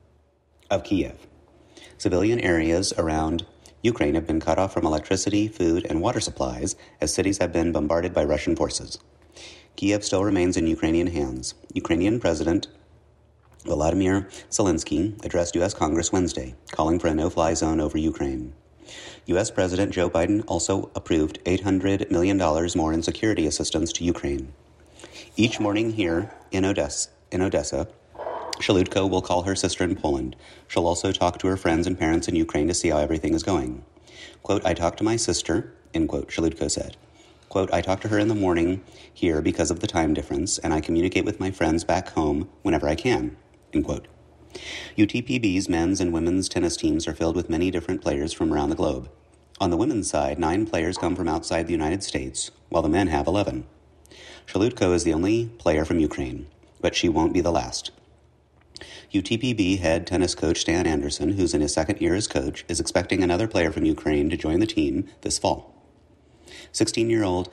Civilian areas around Ukraine have been cut off from electricity, food, and water supplies as cities have been bombarded by Russian forces. Kiev still remains in Ukrainian hands. Ukrainian President Volodymyr Zelensky addressed U.S. Congress Wednesday, calling for a no-fly zone over Ukraine. U.S. President Joe Biden also approved $800 million more in security assistance to Ukraine. Each morning here in Odessa, Shalutko will call her sister in Poland. She'll also talk to her friends and parents in Ukraine to see how everything is going. Quote, "I talked to my sister," end quote, Shalutko said. Quote, "I talk to her in the morning here because of the time difference, and I communicate with my friends back home whenever I can," end quote. UTPB's men's and women's tennis teams are filled with many different players from around the globe. On the women's side, 9 players come from outside the United States, while the men have 11. Shalutko is the only player from Ukraine, but she won't be the last. UTPB head tennis coach Stan Anderson, who's in his second year as coach, is expecting another player from Ukraine to join the team this fall. 16-year-old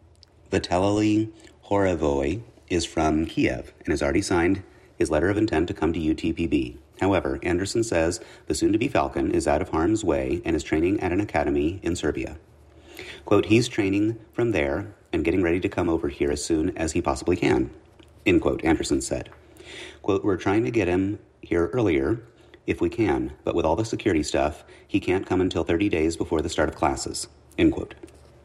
Vitaly Horovoy is from Kiev and has already signed his letter of intent to come to UTPB. However, Anderson says the soon-to-be Falcon is out of harm's way and is training at an academy in Serbia. Quote, he's training from there and getting ready to come over here as soon as he possibly can, end quote, Anderson said. Quote, we're trying to get him here earlier if we can, but with all the security stuff, he can't come until 30 days before the start of classes, end quote.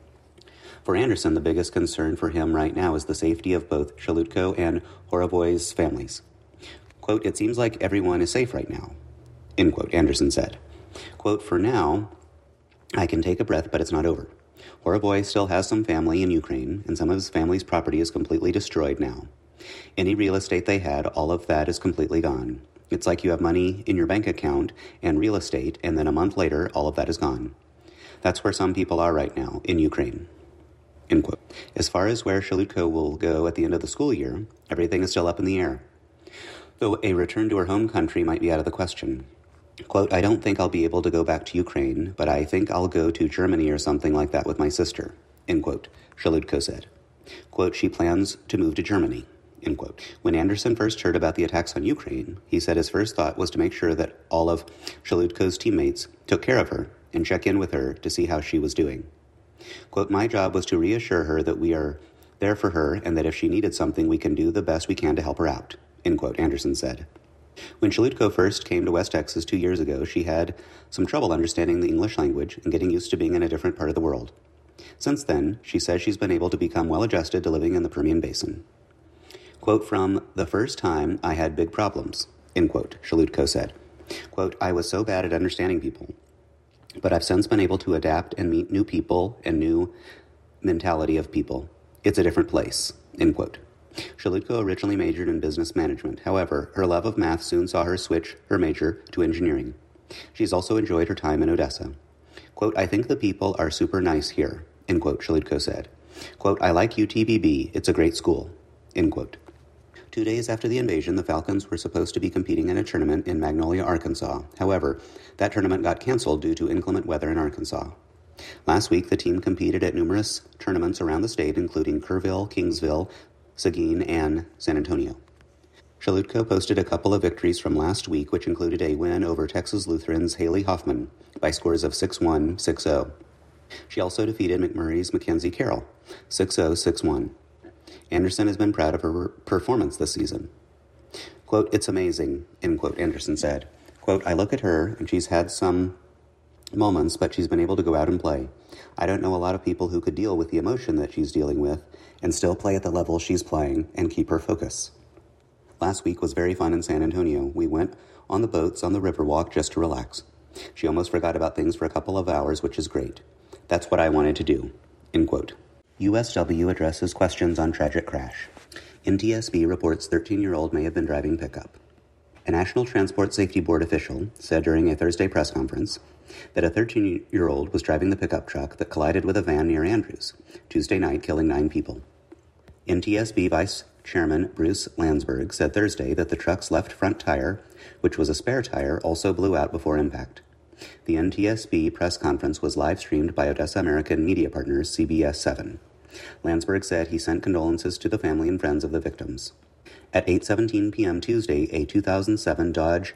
For Anderson, the biggest concern for him right now is the safety of both Shalutko and Horovoy's families. Quote, it seems like everyone is safe right now, end quote, Anderson said. Quote, for now, I can take a breath, but it's not over. Horovoy still has some family in Ukraine, and some of his family's property is completely destroyed now. Any real estate they had, all of that is completely gone. It's like you have money in your bank account and real estate, and then a month later, all of that is gone. That's where some people are right now, in Ukraine. End quote. As far as where Shalutko will go at the end of the school year, everything is still up in the air, though a return to her home country might be out of the question. Quote, I don't think I'll be able to go back to Ukraine, but I think I'll go to Germany or something like that with my sister, end quote, Shalutko said. Quote, she plans to move to Germany, end quote. When Anderson first heard about the attacks on Ukraine, he said his first thought was to make sure that all of Shalutko's teammates took care of her and check in with her to see how she was doing. Quote, my job was to reassure her that we are there for her and that if she needed something, we can do the best we can to help her out, end quote, Anderson said. When Shalutko first came to West Texas 2 years ago, she had some trouble understanding the English language and getting used to being in a different part of the world. Since then, she says she's been able to become well-adjusted to living in the Permian Basin. Quote, from the first time, I had big problems, end quote, Shalutko said. Quote, I was so bad at understanding people, but I've since been able to adapt and meet new people and new mentality of people. It's a different place, end quote. Shalutko originally majored in business management. However, her love of math soon saw her switch her major to engineering. She's also enjoyed her time in Odessa. Quote, I think the people are super nice here, end quote, Shalutko said. Quote, I like UTPB. It's a great school, end quote. 2 days after the invasion, the Falcons were supposed to be competing in a tournament in Magnolia, Arkansas. However, that tournament got canceled due to inclement weather in Arkansas. Last week, the team competed at numerous tournaments around the state, including Kerrville, Kingsville, Seguin, and San Antonio. Shalutko posted a couple of victories from last week, which included a win over Texas Lutheran's Haley Hoffman by scores of 6-1, 6-0. She also defeated McMurray's Mackenzie Carroll, 6-0, 6-1. Anderson has been proud of her performance this season. Quote, it's amazing, end quote, Anderson said. Quote, I look at her, and she's had some moments, but she's been able to go out and play. I don't know a lot of people who could deal with the emotion that she's dealing with and still play at the level she's playing and keep her focus. Last week was very fun in San Antonio. We went on the boats on the Riverwalk just to relax. She almost forgot about things for a couple of hours, which is great. That's what I wanted to do, end quote. USW addresses questions on tragic crash. NTSB reports 13-year-old may have been driving pickup. A National Transport Safety Board official said during a Thursday press conference that a 13-year-old was driving the pickup truck that collided with a van near Andrews Tuesday night, killing 9 people. NTSB Vice Chairman Bruce Landsberg said Thursday that the truck's left front tire, which was a spare tire, also blew out before impact. The NTSB press conference was live-streamed by Odessa American media partners CBS 7. Landsberg said he sent condolences to the family and friends of the victims. At 8:17 p.m. Tuesday, a 2007 Dodge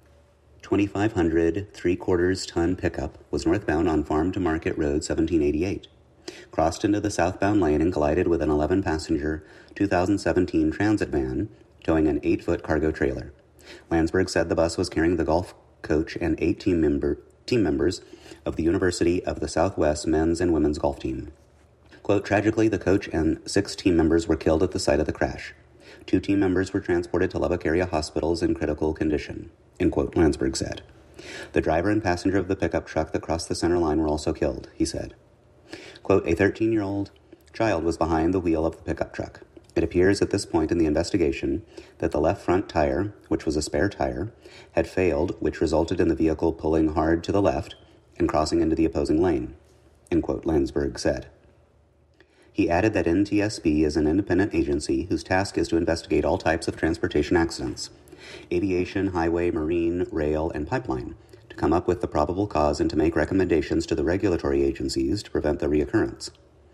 2500 3/4-ton pickup was northbound on Farm to Market Road 1788, crossed into the southbound lane and collided with an 11-passenger 2017 Transit van towing an 8-foot cargo trailer. Landsberg said the bus was carrying the golf coach and 8 team members of the University of the Southwest men's and women's golf team. Quote, tragically, the coach and 6 team members were killed at the site of the crash. 2 team members were transported to Lubbock area hospitals in critical condition, end quote, Landsberg said. The driver and passenger of the pickup truck that crossed the center line were also killed, he said. Quote, a 13-year-old child was behind the wheel of the pickup truck. It appears at this point in the investigation that the left front tire, which was a spare tire, had failed, which resulted in the vehicle pulling hard to the left and crossing into the opposing lane, end quote, Landsberg said. He added that NTSB is an independent agency whose task is to investigate all types of transportation accidents. aviation, highway, marine, rail, and pipeline, to come up with the probable cause and to make recommendations to the regulatory agencies to prevent the reoccurrence.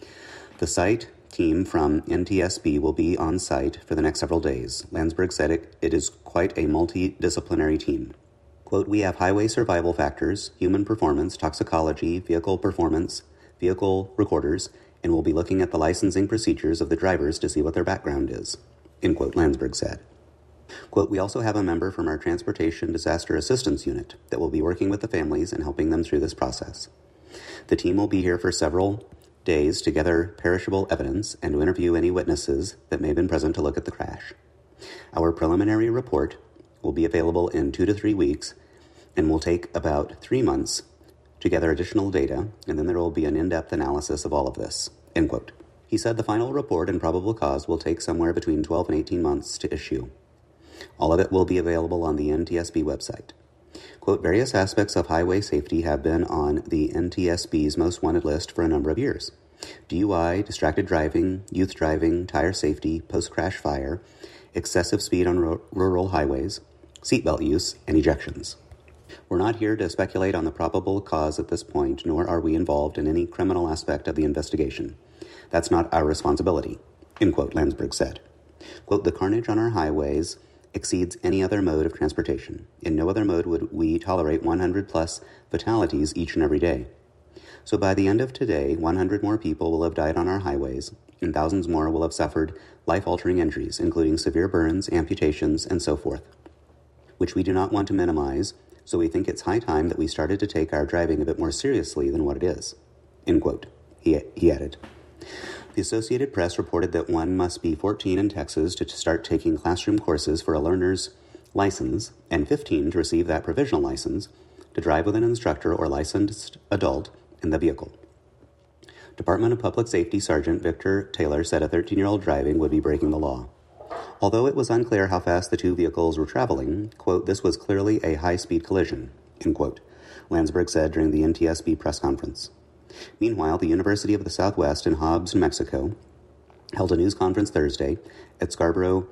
The site team from NTSB will be on site for the next several days. Landsberg said it is quite a multidisciplinary team. Quote, we have highway survival factors, human performance, toxicology, vehicle performance, vehicle recorders, and we'll be looking at the licensing procedures of the drivers to see what their background is, end quote, Landsberg said. Quote, we also have a member from our Transportation Disaster Assistance Unit that will be working with the families and helping them through this process. The team will be here for several days to gather perishable evidence and to interview any witnesses that may have been present to look at the crash. Our preliminary report will be available in 2 to 3 weeks and will take about 3 months to gather additional data, and then there will be an in-depth analysis of all of this, end quote. He said the final report and probable cause will take somewhere between 12 and 18 months to issue. All of it will be available on the NTSB website. Quote, various aspects of highway safety have been on the NTSB's most wanted list for a number of years. DUI, distracted driving, youth driving, tire safety, post-crash fire, excessive speed on rural highways, seatbelt use, and ejections. We're not here to speculate on the probable cause at this point, nor are we involved in any criminal aspect of the investigation. That's not our responsibility, end quote, Landsberg said. Quote, the carnage on our highways exceeds any other mode of transportation. In no other mode would we tolerate 100-plus fatalities each and every day. So by the end of today, 100 more people will have died on our highways, and thousands more will have suffered life-altering injuries, including severe burns, amputations, and so forth, which we do not want to minimize, so we think it's high time that we started to take our driving a bit more seriously than what it is, end quote, he added. The Associated Press reported that one must be 14 in Texas to start taking classroom courses for a learner's license and 15 to receive that provisional license to drive with an instructor or licensed adult in the vehicle. Department of Public Safety Sergeant Victor Taylor said a 13-year-old driving would be breaking the law. Although it was unclear how fast the two vehicles were traveling, quote, this was clearly a high-speed collision, end quote, Landsberg said during the NTSB press conference. Meanwhile, the University of the Southwest in Hobbs, New Mexico, held a news conference Thursday at Scarborough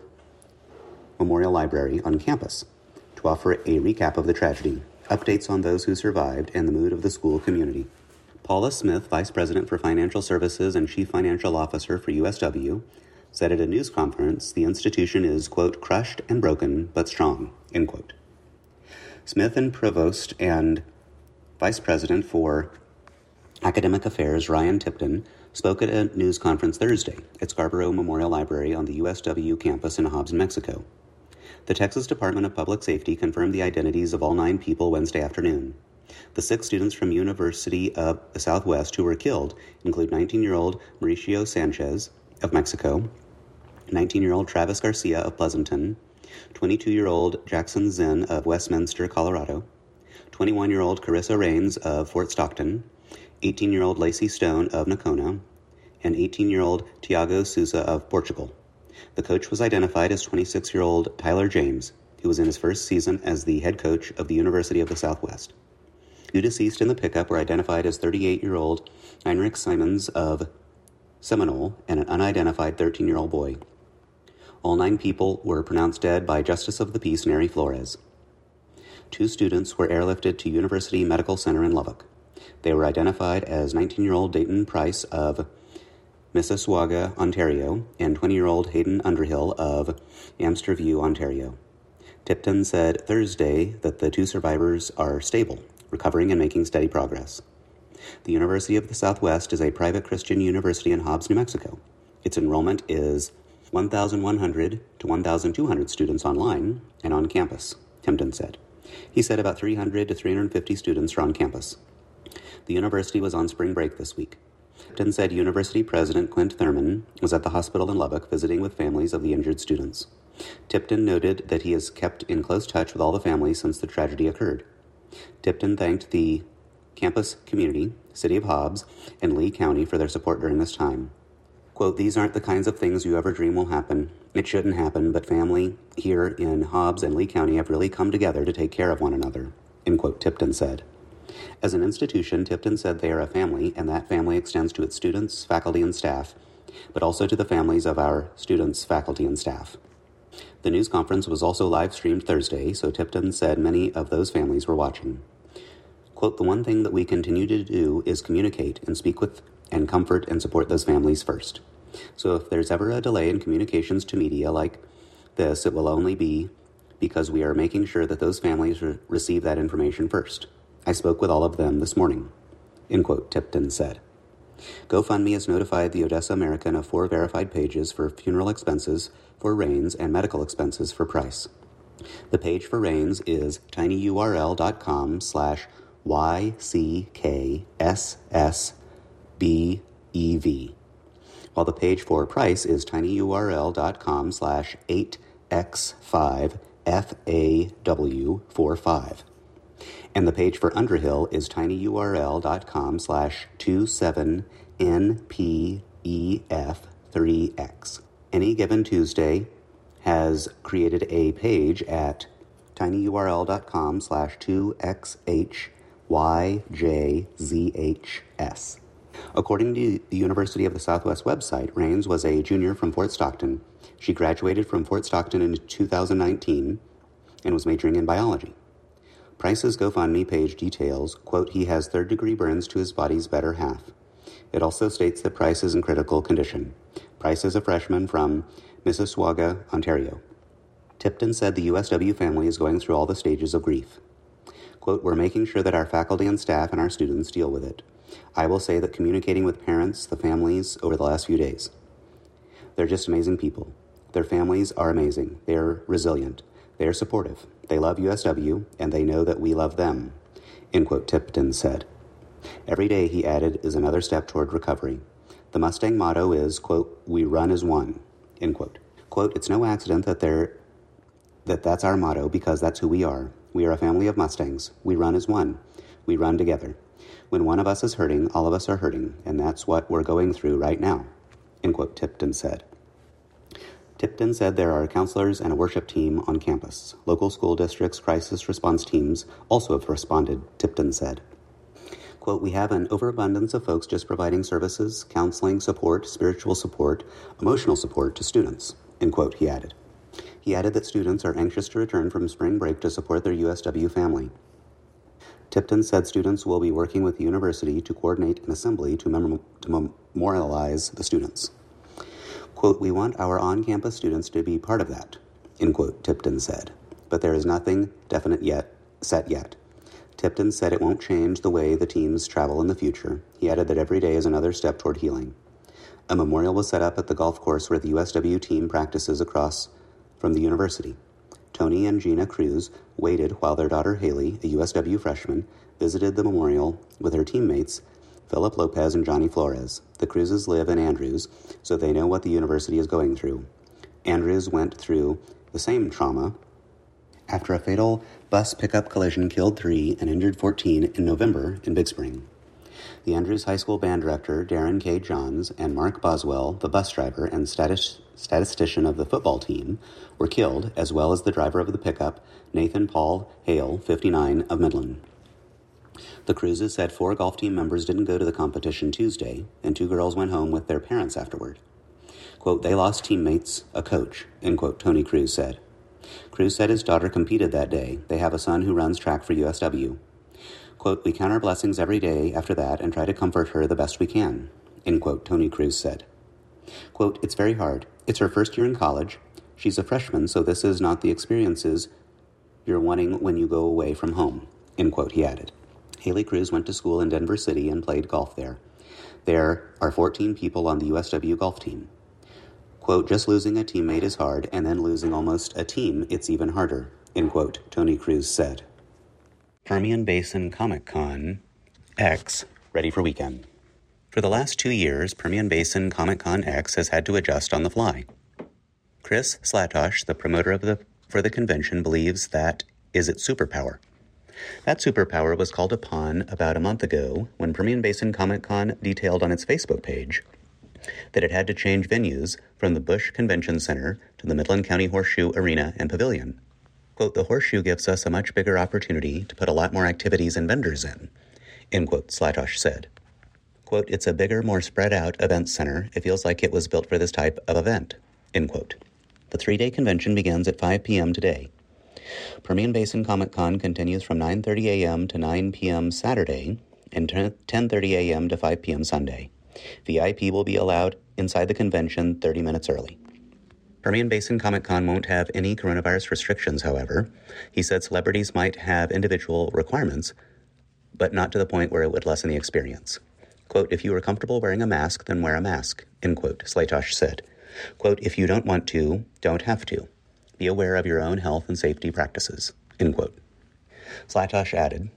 Memorial Library on campus to offer a recap of the tragedy, updates on those who survived, and the mood of the school community. Paula Smith, Vice President for Financial Services and Chief Financial Officer for USW, said at a news conference the institution is, quote, crushed and broken, but strong, end quote. Smith and Provost and Vice President for Academic Affairs Ryan Tipton spoke at a news conference Thursday at Scarborough Memorial Library on the USW campus in Hobbs, New Mexico. The Texas Department of Public Safety confirmed the identities of all 9 people Wednesday afternoon. The 6 students from University of the Southwest who were killed include 19-year-old Mauricio Sanchez of Mexico, 19-year-old Travis Garcia of Pleasanton, 22-year-old Jackson Zinn of Westminster, Colorado, 21-year-old Carissa Rains of Fort Stockton, 18-year-old Lacey Stone of Nocona, and 18-year-old Tiago Sousa of Portugal. The coach was identified as 26-year-old Tyler James, who was in his first season as the head coach of the University of the Southwest. 2 deceased in the pickup were identified as 38-year-old Heinrich Simons of Seminole and an unidentified 13-year-old boy. All 9 people were pronounced dead by Justice of the Peace Neri Flores. 2 students were airlifted to University Medical Center in Lubbock. They were identified as 19-year-old Dayton Price of Mississauga, Ontario, and 20-year-old Hayden Underhill of Amsterview, Ontario. Tipton said Thursday that the 2 survivors are stable, recovering and making steady progress. The University of the Southwest is a private Christian university in Hobbs, New Mexico. Its enrollment is 1,100 to 1,200 students online and on campus, Tipton said. He said about 300 to 350 students are on campus. The university was on spring break this week. Tipton said University President Clint Thurman was at the hospital in Lubbock visiting with families of the injured students. Tipton noted that he has kept in close touch with all the families since the tragedy occurred. Tipton thanked the campus community, City of Hobbs, and Lee County for their support during this time. Quote, these aren't the kinds of things you ever dream will happen. It shouldn't happen, but family here in Hobbs and Lee County have really come together to take care of one another, end quote, Tipton said. As an institution, Tipton said they are a family, and that family extends to its students, faculty, and staff, but also to the families of our students, faculty, and staff. The news conference was also live-streamed Thursday, so Tipton said many of those families were watching. Quote, "The one thing that we continue to do is communicate and speak with and comfort and support those families first. So if there's ever a delay in communications to media like this, it will only be because we are making sure that those families receive that information first. I spoke with all of them this morning," end quote, Tipton said. GoFundMe has notified the Odessa American of 4 verified pages for funeral expenses for Rains and medical expenses for Price. The page for Rains is tinyurl.com/YCKSSBEV, while the page for Price is tinyurl.com/8x5FAW45. And the page for Underhill is tinyurl.com/27NPEF3X. Any Given Tuesday has created a page at tinyurl.com/2XHYJZHS. According to the University of the Southwest website, Rains was a junior from Fort Stockton. She graduated from Fort Stockton in 2019 and was majoring in biology. Price's GoFundMe page details, quote, "He has third-degree burns to his body's better half." It also states that Price is in critical condition. Price is a freshman from Mississauga, Ontario. Tipton said the USW family is going through all the stages of grief. Quote, "We're making sure that our faculty and staff and our students deal with it. I will say that communicating with parents, the families, over the last few days, they're just amazing people. Their families are amazing. They're resilient. They're supportive. They love USW, and they know that we love them," end quote, Tipton said. Every day, he added, is another step toward recovery. The Mustang motto is, quote, "We run as one," end quote. Quote, "It's no accident that's our motto, because that's who we are. We are a family of Mustangs. We run as one. We run together. When one of us is hurting, all of us are hurting, and that's what we're going through right now," end quote, Tipton said. Tipton said there are counselors and a worship team on campus. Local school districts' crisis response teams also have responded, Tipton said. Quote, "We have an overabundance of folks just providing services, counseling, support, spiritual support, emotional support to students," end quote, he added. He added that students are anxious to return from spring break to support their USW family. Tipton said students will be working with the university to coordinate an assembly to memorialize the students. Quote, "We want our on-campus students to be part of that," end quote, Tipton said. But there is nothing definite set yet. Tipton said it won't change the way the teams travel in the future. He added that every day is another step toward healing. A memorial was set up at the golf course where the USW team practices across from the university. Tony and Gina Cruz waited while their daughter Haley, a USW freshman, visited the memorial with her teammates Philip Lopez and Johnny Flores. The Cruzes live in Andrews, so they know what the university is going through. Andrews went through the same trauma after a fatal bus pickup collision killed 3 and injured 14 in November in Big Spring. The Andrews High School band director, Darren K. Johns, and Mark Boswell, the bus driver and statistician of the football team, were killed, as well as the driver of the pickup, Nathan Paul Hale, 59, of Midland. The Cruzes said 4 golf team members didn't go to the competition Tuesday, and 2 girls went home with their parents afterward. Quote, "They lost teammates, a coach," end quote, Tony Cruz said. Cruz said his daughter competed that day. They have a son who runs track for USW. Quote, "We count our blessings every day after that and try to comfort her the best we can," end quote, Tony Cruz said. Quote, "It's very hard. It's her first year in college. She's a freshman, so this is not the experiences you're wanting when you go away from home," end quote, he added. Haley Cruz went to school in Denver City and played golf there. There are 14 people on the USW golf team. Quote, "Just losing a teammate is hard, and then losing almost a team, it's even harder," end quote, Tony Cruz said. Permian Basin Comic Con X ready for weekend. For the last 2 years, Permian Basin Comic Con X has had to adjust on the fly. Chris Slatosh, the promoter for the convention, believes that is its superpower. That superpower was called upon about a month ago when Permian Basin Comic Con detailed on its Facebook page that it had to change venues from the Busch Convention Center to the Midland County Horseshoe Arena and Pavilion. Quote, "The Horseshoe gives us a much bigger opportunity to put a lot more activities and vendors in," end quote, Slatosh said. Quote, "It's a bigger, more spread out event center. It feels like it was built for this type of event," end quote. The 3-day convention begins at 5 p.m. today. Permian Basin Comic-Con continues from 9:30 a.m. to 9 p.m. Saturday and 10:30 a.m. to 5 p.m. Sunday. VIP will be allowed inside the convention 30 minutes early. Permian Basin Comic-Con won't have any coronavirus restrictions, however. He said celebrities might have individual requirements, but not to the point where it would lessen the experience. Quote, if you are comfortable wearing a mask, then wear a mask, end quote, Slaytosh said. Quote, if you don't want to, don't have to. Be aware of your own health and safety practices, end quote. Slaytosh added,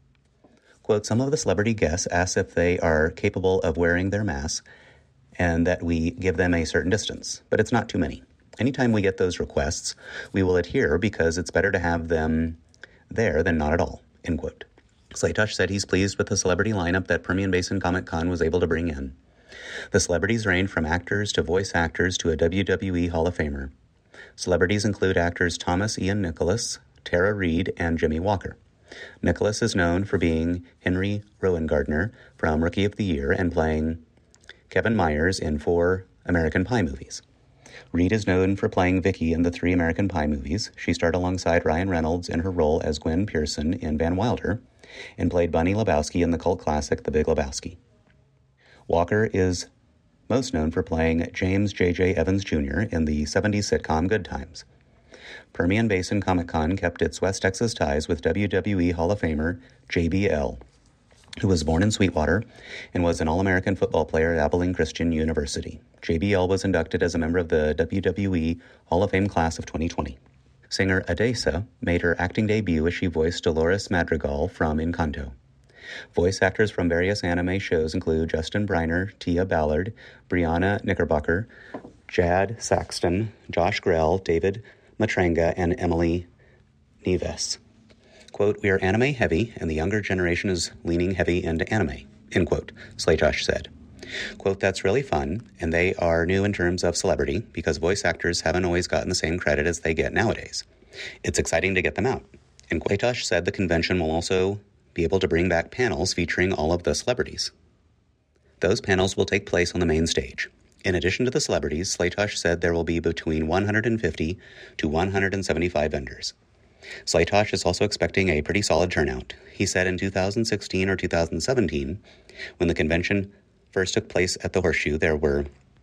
quote, some of the celebrity guests asked if they are capable of wearing their masks and that we give them a certain distance, but it's not too many. Anytime we get those requests, we will adhere because it's better to have them there than not at all, end quote. Slaytosh said he's pleased with the celebrity lineup that Permian Basin Comic-Con was able to bring in. The celebrities range from actors to voice actors to a WWE Hall of Famer. Celebrities include actors Thomas Ian Nicholas, Tara Reid, and Jimmy Walker. Nicholas is known for being Henry Rowan-Gardner from Rookie of the Year and playing Kevin Myers in 4 American Pie movies. Reid is known for playing Vicky in the 3 American Pie movies. She starred alongside Ryan Reynolds in her role as Gwen Pearson in Van Wilder and played Bunny Lebowski in the cult classic The Big Lebowski. Walker is most known for playing James J.J. Evans Jr. in the 70s sitcom Good Times. Permian Basin Comic-Con kept its West Texas ties with WWE Hall of Famer JBL, who was born in Sweetwater and was an All-American football player at Abilene Christian University. JBL was inducted as a member of the WWE Hall of Fame class of 2020. Singer Adesa made her acting debut as she voiced Dolores Madrigal from Encanto. Voice actors from various anime shows include Justin Briner, Tia Ballard, Brianna Knickerbocker, Jad Saxton, Josh Grell, David Matranga, and Emily Neves. Quote, we are anime heavy, and the younger generation is leaning heavy into anime, end quote, Slaytosh said. Quote, that's really fun, and they are new in terms of celebrity because voice actors haven't always gotten the same credit as they get nowadays. It's exciting to get them out. And Slaytosh said the convention will also be able to bring back panels featuring all of the celebrities. Those panels will take place on the main stage. In addition to the celebrities, Slaytosh said there will be between 150 to 175 vendors. Slaytosh is also expecting a pretty solid turnout. He said in 2016 or 2017, when the convention first took place at the Horseshoe, there were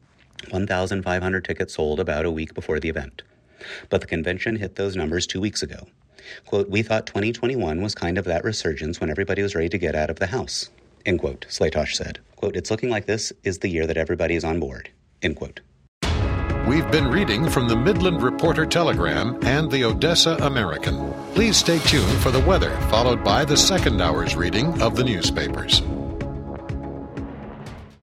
1,500 tickets sold about a week before the event. But the convention hit those numbers 2 weeks ago. Quote, we thought 2021 was kind of that resurgence when everybody was ready to get out of the house, end quote, Slaytosh said. Quote, it's looking like this is the year that everybody is on board, end quote. We've been reading from the Midland Reporter Telegram and the Odessa American. Please stay tuned for the weather, followed by the second hour's reading of the newspapers.